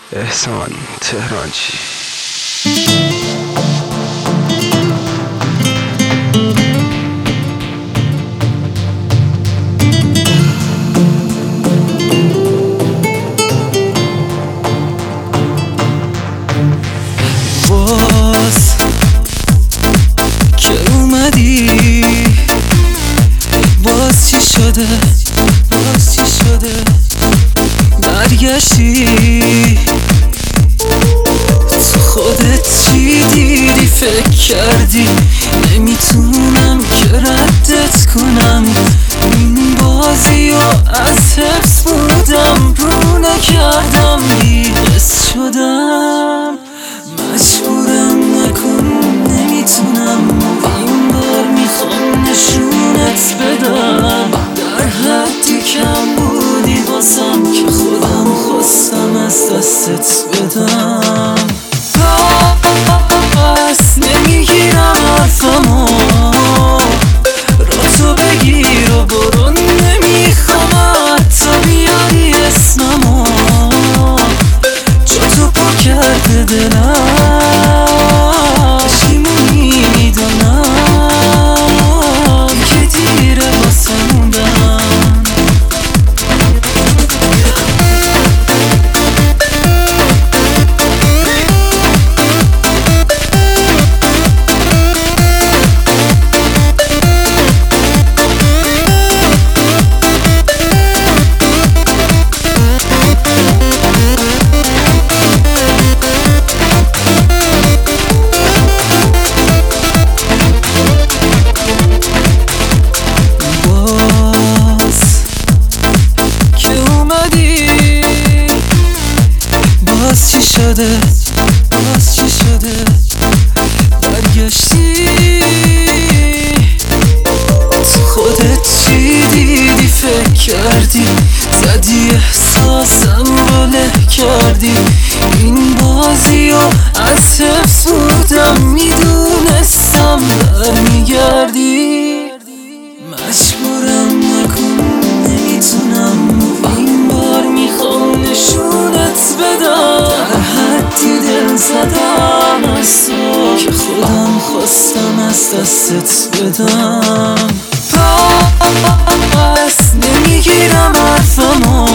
احسان تهرانچی. باز که اومدی، باز چی شده، باز چی شده، برگشتی تو خودت چی دیدی، فکر کردی نمیتونم که ردت کنم، این بازی و از حفظ بودم رو نکردم، بی‌حس شدم مجبورم نکن، نمیتونم این بار میخوام نشونت بدم، در حدی کم بودی واسم که خودم خواستم از دستت بدم، پس نمیگیرم حرفمو، را تو بگیر و برو، نمیخوام حتی بیاری اسممو، جا تو پا کرده دلم، پشیمونی میدانم که دیره واسه موندم. باز چی شده، باز چی شده، برگشتی تو خودت چی دیدی، فکر کردی زدی احساسم رو له کردی، این بازی و از حفظ بودم میدونستم برمیگردی، مجبورم نکن، نمیتونم این بار میخوام نشونت بدم، در حدی دل زدم از تو که خودم خواستم از دستت بدم، پس نمیگیرم حرفمو،